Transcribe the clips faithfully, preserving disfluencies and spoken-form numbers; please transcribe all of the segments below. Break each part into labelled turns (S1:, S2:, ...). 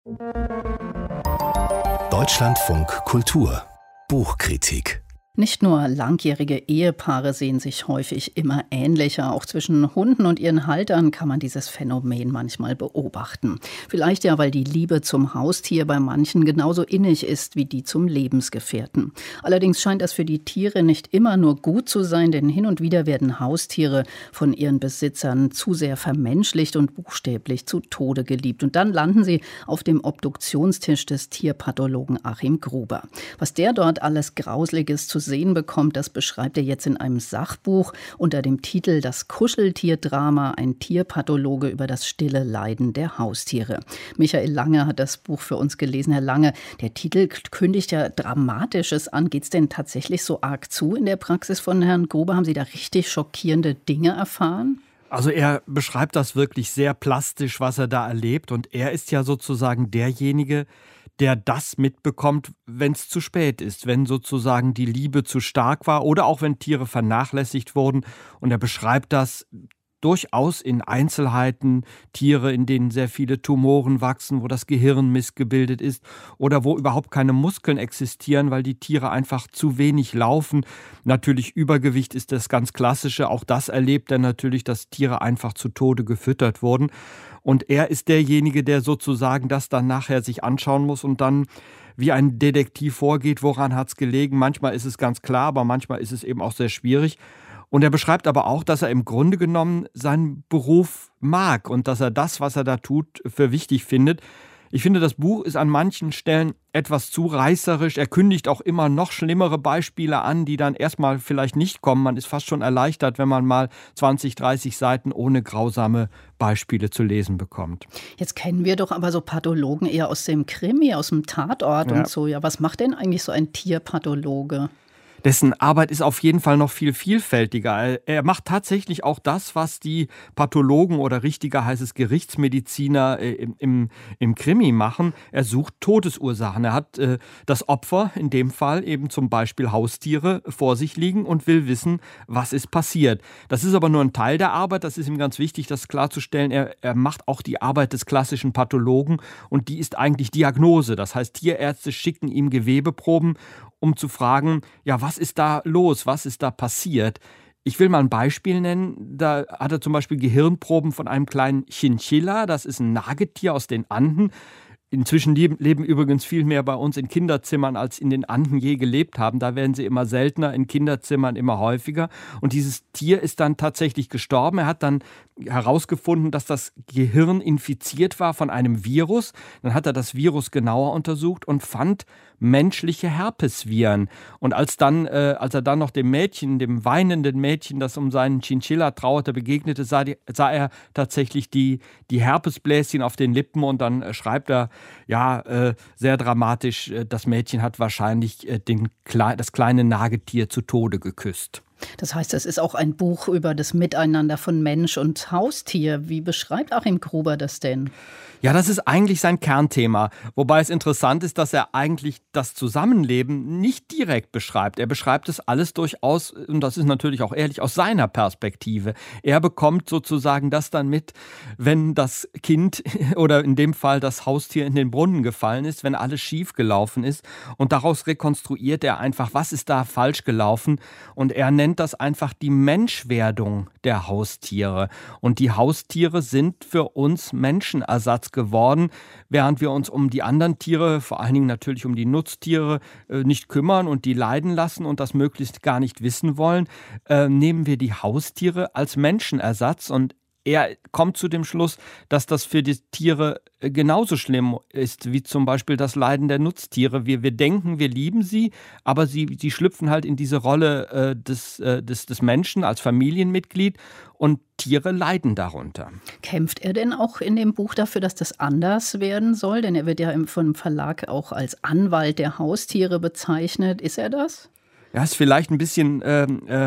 S1: Deutschlandfunk Kultur Buchkritik.
S2: Nicht nur langjährige Ehepaare sehen sich häufig immer ähnlicher. Auch zwischen Hunden und ihren Haltern kann man dieses Phänomen manchmal beobachten. Vielleicht ja, weil die Liebe zum Haustier bei manchen genauso innig ist wie die zum Lebensgefährten. Allerdings scheint das für die Tiere nicht immer nur gut zu sein, denn hin und wieder werden Haustiere von ihren Besitzern zu sehr vermenschlicht und buchstäblich zu Tode geliebt. Und dann landen sie auf dem Obduktionstisch des Tierpathologen Achim Gruber. Was der dort alles Grausliches zu sehen bekommt, das beschreibt er jetzt in einem Sachbuch unter dem Titel Das Kuscheltierdrama, ein Tierpathologe über das stille Leiden der Haustiere. Michael Lange hat das Buch für uns gelesen. Herr Lange, der Titel kündigt ja Dramatisches an. Geht es denn tatsächlich so arg zu in der Praxis von Herrn Gruber? Haben Sie da richtig schockierende Dinge erfahren?
S3: Also er beschreibt das wirklich sehr plastisch, was er da erlebt. Und er ist ja sozusagen derjenige, der das mitbekommt, wenn es zu spät ist, wenn sozusagen die Liebe zu stark war oder auch wenn Tiere vernachlässigt wurden. Und er beschreibt das durchaus in Einzelheiten, Tiere, in denen sehr viele Tumoren wachsen, wo das Gehirn missgebildet ist oder wo überhaupt keine Muskeln existieren, weil die Tiere einfach zu wenig laufen. Natürlich Übergewicht ist das ganz Klassische, auch das erlebt er natürlich, dass Tiere einfach zu Tode gefüttert wurden. Und er ist derjenige, der sozusagen das dann nachher sich anschauen muss und dann wie ein Detektiv vorgeht, woran hat es gelegen. Manchmal ist es ganz klar, aber manchmal ist es eben auch sehr schwierig. Und er beschreibt aber auch, dass er im Grunde genommen seinen Beruf mag und dass er das, was er da tut, für wichtig findet. Ich finde, das Buch ist an manchen Stellen etwas zu reißerisch. Er kündigt auch immer noch schlimmere Beispiele an, die dann erstmal vielleicht nicht kommen. Man ist fast schon erleichtert, wenn man mal zwanzig, dreißig Seiten ohne grausame Beispiele zu lesen bekommt.
S2: Jetzt kennen wir doch aber so Pathologen eher aus dem Krimi, aus dem Tatort
S3: Ja.
S2: und so. Ja, was macht denn eigentlich so ein Tierpathologe?
S3: Dessen Arbeit ist auf jeden Fall noch viel vielfältiger. Er macht tatsächlich auch das, was die Pathologen oder richtiger heißt es Gerichtsmediziner im, im, im Krimi machen. Er sucht Todesursachen. Er hat äh, das Opfer, in dem Fall eben zum Beispiel Haustiere, vor sich liegen und will wissen, was ist passiert. Das ist aber nur ein Teil der Arbeit. Das ist ihm ganz wichtig, das klarzustellen. Er, er macht auch die Arbeit des klassischen Pathologen und die ist eigentlich Diagnose. Das heißt, Tierärzte schicken ihm Gewebeproben, um zu fragen, ja, was ist da los, was ist da passiert? Ich will mal ein Beispiel nennen. Da hat er zum Beispiel Gehirnproben von einem kleinen Chinchilla, das ist ein Nagetier aus den Anden. Inzwischen leben, leben übrigens viel mehr bei uns in Kinderzimmern, als in den Anden je gelebt haben. Da werden sie immer seltener, in Kinderzimmern immer häufiger. Und dieses Tier ist dann tatsächlich gestorben. Er hat dann herausgefunden, dass das Gehirn infiziert war von einem Virus. Dann hat er das Virus genauer untersucht und fand menschliche Herpesviren. Und als, dann, äh, als er dann noch dem Mädchen, dem weinenden Mädchen, das um seinen Chinchilla trauerte, begegnete, sah, die, sah er tatsächlich die, die Herpesbläschen auf den Lippen und dann äh, schreibt er, ja, äh, sehr dramatisch, äh, das Mädchen hat wahrscheinlich äh, den, das kleine Nagetier zu Tode geküsst.
S2: Das heißt, es ist auch ein Buch über das Miteinander von Mensch und Haustier. Wie beschreibt Achim Gruber das denn?
S3: Ja, das ist eigentlich sein Kernthema. Wobei es interessant ist, dass er eigentlich das Zusammenleben nicht direkt beschreibt. Er beschreibt es alles durchaus, und das ist natürlich auch ehrlich, aus seiner Perspektive. Er bekommt sozusagen das dann mit, wenn das Kind oder in dem Fall das Haustier in den Brunnen gefallen ist, wenn alles schief gelaufen ist. Und daraus rekonstruiert er einfach, was ist da falsch gelaufen. Und er nennt das einfach die Menschwerdung der Haustiere. Und die Haustiere sind für uns Menschenersatz geworden, während wir uns um die anderen Tiere, vor allen Dingen natürlich um die Nutztiere, äh, nicht kümmern und die leiden lassen und das möglichst gar nicht wissen wollen, äh, nehmen wir die Haustiere als Menschenersatz. Und er kommt zu dem Schluss, dass das für die Tiere genauso schlimm ist, wie zum Beispiel das Leiden der Nutztiere. Wir, wir denken, wir lieben sie, aber sie, sie schlüpfen halt in diese Rolle äh, des, äh, des, des Menschen als Familienmitglied und Tiere leiden darunter.
S2: Kämpft er denn auch in dem Buch dafür, dass das anders werden soll? Denn er wird ja im, vom Verlag auch als Anwalt der Haustiere bezeichnet. Ist er das?
S3: Ja, ist vielleicht ein bisschen äh,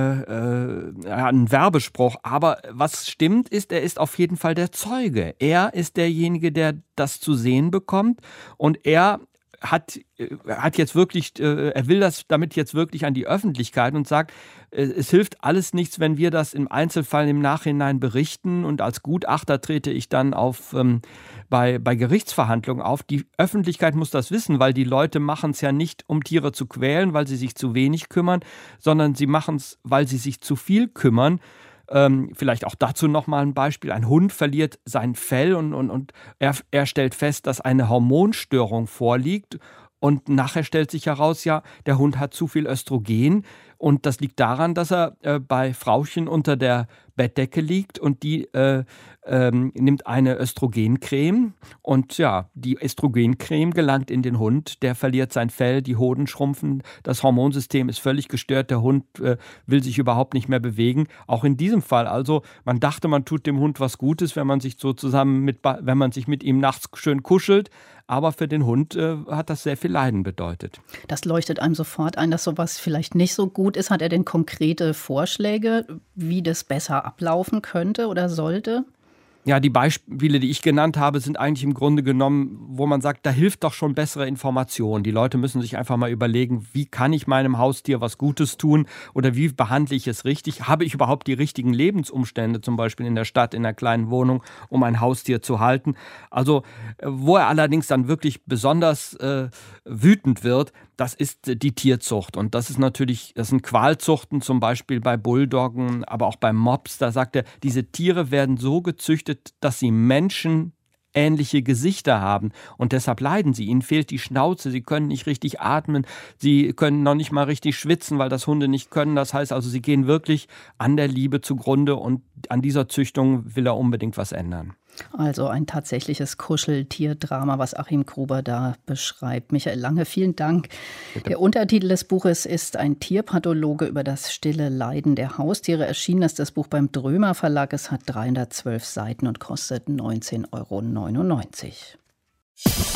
S3: äh, ein Werbespruch, aber was stimmt ist, er ist auf jeden Fall der Zeuge. Er ist derjenige, der das zu sehen bekommt und er hat, hat jetzt wirklich, er will das damit jetzt wirklich an die Öffentlichkeit und sagt, es hilft alles nichts, wenn wir das im Einzelfall im Nachhinein berichten, und als Gutachter trete ich dann auf, ähm, bei, bei Gerichtsverhandlungen auf. Die Öffentlichkeit muss das wissen, weil die Leute machen es ja nicht, um Tiere zu quälen, weil sie sich zu wenig kümmern, sondern sie machen es, weil sie sich zu viel kümmern. Ähm, vielleicht auch dazu nochmal ein Beispiel. Ein Hund verliert sein Fell und, und, und er, er stellt fest, dass eine Hormonstörung vorliegt. Und nachher stellt sich heraus, ja, der Hund hat zu viel Östrogen. Und das liegt daran, dass er äh, bei Frauchen unter der Bettdecke liegt und die äh, ähm, nimmt eine Östrogencreme. Und ja, die Östrogencreme gelangt in den Hund. Der verliert sein Fell, die Hoden schrumpfen, das Hormonsystem ist völlig gestört. Der Hund äh, will sich überhaupt nicht mehr bewegen. Auch in diesem Fall. Also man dachte, man tut dem Hund was Gutes, wenn man sich so zusammen mit, wenn man sich mit ihm nachts schön kuschelt. Aber für den Hund äh, hat das sehr viel Leiden bedeutet.
S2: Das leuchtet einem sofort ein, dass sowas vielleicht nicht so gut ist. Hat er denn konkrete Vorschläge, wie das besser ablaufen könnte oder sollte?
S3: Ja, die Beispiele, die ich genannt habe, sind eigentlich im Grunde genommen, wo man sagt, da hilft doch schon bessere Information. Die Leute müssen sich einfach mal überlegen, wie kann ich meinem Haustier was Gutes tun oder wie behandle ich es richtig? Habe ich überhaupt die richtigen Lebensumstände, zum Beispiel in der Stadt, in einer kleinen Wohnung, um ein Haustier zu halten? Also, wo er allerdings dann wirklich besonders äh, wütend wird, das ist die Tierzucht. Und das ist natürlich, das sind Qualzuchten, zum Beispiel bei Bulldoggen, aber auch bei Mops. Da sagt er, diese Tiere werden so gezüchtet, dass sie menschenähnliche Gesichter haben. Und deshalb leiden sie. Ihnen fehlt die Schnauze, sie können nicht richtig atmen, sie können noch nicht mal richtig schwitzen, weil das Hunde nicht können. Das heißt also, sie gehen wirklich an der Liebe zugrunde, und an dieser Züchtung will er unbedingt was ändern.
S2: Also ein tatsächliches Kuscheltierdrama, was Achim Gruber da beschreibt. Michael Lange, vielen Dank. Bitte. Der Untertitel des Buches ist Ein Tierpathologe über das stille Leiden der Haustiere. Erschienen ist das Buch beim Drömer Verlag. Es hat dreihundertzwölf Seiten und kostet neunzehn Euro neunundneunzig.